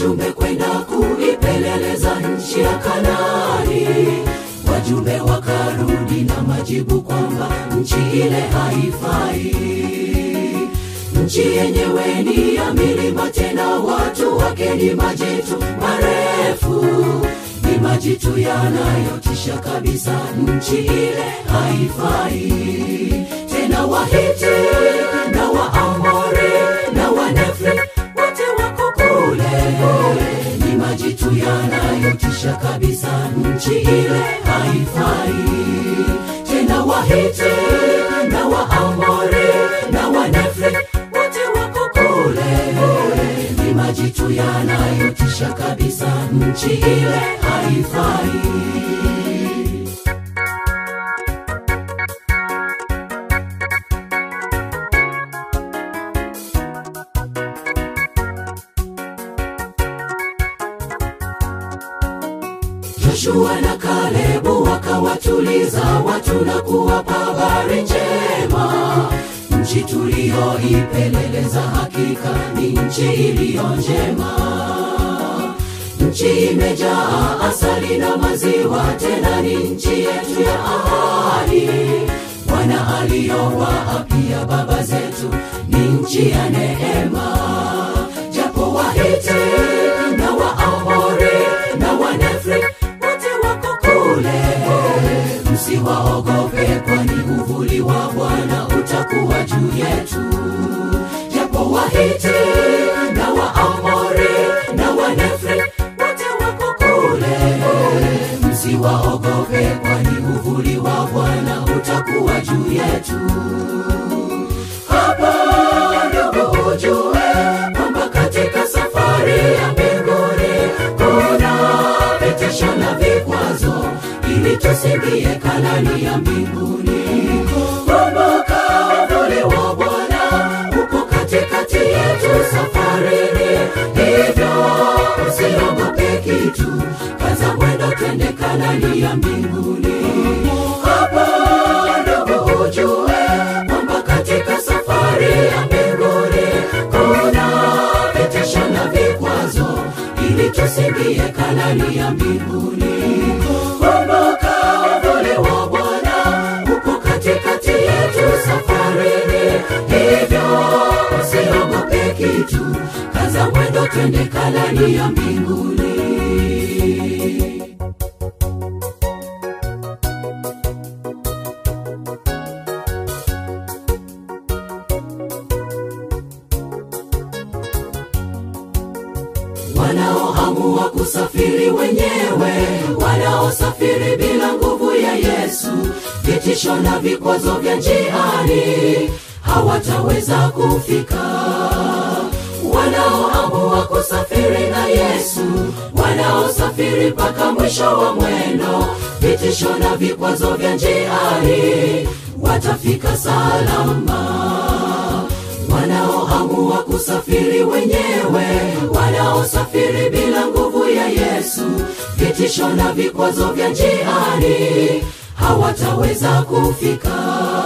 wajumbe kwenda kuipeleleza nchi ya Kanaani. Wajumbe wakarudi na majibu kwamba nchi ile haifai. Nchi yenyewe ni ya milima, tena watu wake ni majitu marefu, ni majitu yanayotisha kabisa. Nchi ile haifai. Tena Wahiti na Waamori na Wanefri wote wako kule, ni majitu yanayotisha kabisa. Nchi ile haifai. Tena Wahiti na Waamori na Wanefri wote wako kule, ni majitu yanayotisha kabisa. Nchi ile haifai. Joshua na Kalebu wakawatuliza watu na kuwapa habari njema. Nchi tuliyoipeleleza hakika ni nchi iliyo njema. Nchi imejaa asali na maziwa, tena ni nchi yetu ya ahadi. Bwana aliyowaapia baba zetu ni nchi ya neema. Japo Wahiti na Waamori na Wanefri wote wako kule, msiwaogope, kwani uvuli wa Bwana utakuwa juu yetu. Japo Wahiti na Waamori na Wanefri wote wako kule, msiwaogope, kwani uvuli wa Bwana utakuwa juu yetu. Hapa ndugu ujue kwamba katika safari ya mbinguni kuna vitisho na vikwazo, ili tusiingie Kanaani ya mbinguni. Kumbuka uvuli wa Bwana upo katikati yetu safarini, hivyo usiogope kitu, kaza mwendo twende Kanaani ya mbinguni. Hapa ndugu ujue kwamba katika safari ya mbinguni kuna vitisho na vikwazo, ili tusiingie Kanaani ya mbinguni. Kumbuka uvuli wa Bwana upo katikati yetu safarini, hivyo usiogope kitu, kaza mwendo twende Kanaani ya mbinguni. Wanaoamua kusafiri wenyewe, wanaosafiri bila nguvu ya Yesu, vitisho na vikwazo vya njiani hawataweza kufika. Wanaoamua kusafiri na Yesu, wanaosafiri mpaka mwisho wa mwendo, vitisho na vikwazo vya njiani watafika salama. Wanaoamua kusafiri wenyewe, wanaosafiri bila nguvu ya Yesu, vitisho na vikwazo vya njiani hawataweza kufika.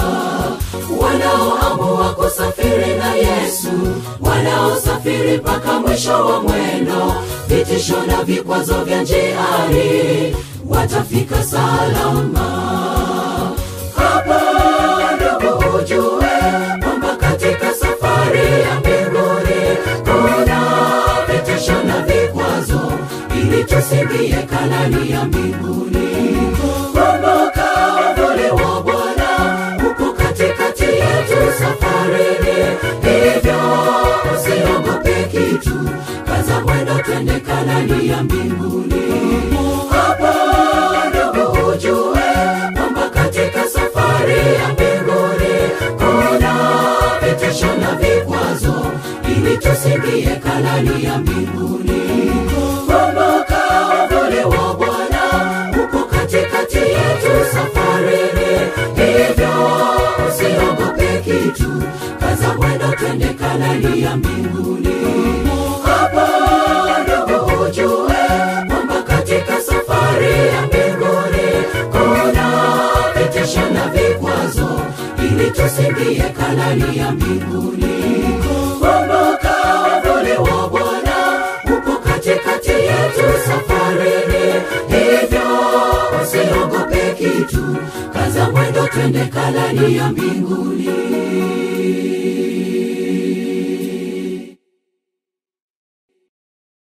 Wanaoamua kusafiri na Yesu, wanaosafiri mpaka mwisho wa mwendo, vitisho na vikwazo vya njiani watafika salama. Hapa ndugu ujue kwamba katika safari ya mbinguni kuna vitisho na vikwazo, ili tusiingie Kanaani ya mbinguni. Kumbuka uvuli wa Bwana upo katikati yetu safarini, hivyo usiogope kitu, kaza mwendo twende Kanaani ya mbinguni. Hapa ndugu ujue kwamba katika safari ya mbinguni kuna vitisho na vikwazo, ili tusiingie Kanaani ya mbinguni. Kumbuka uvuli wa Bwana upo katikati yetu safarini, hivyo usiogope kitu, kaza mwendo twende Kanaani ya mbinguni. Hapa ndugu ujue kwamba katika safari ya mbinguni kuna vitisho na vikwazo, ili tusiingie Kanaani ya mbinguni. Kumbuka uvuli wa Bwana upo katikati juu. Kaza mwendo twende Kalani ya mbinguni.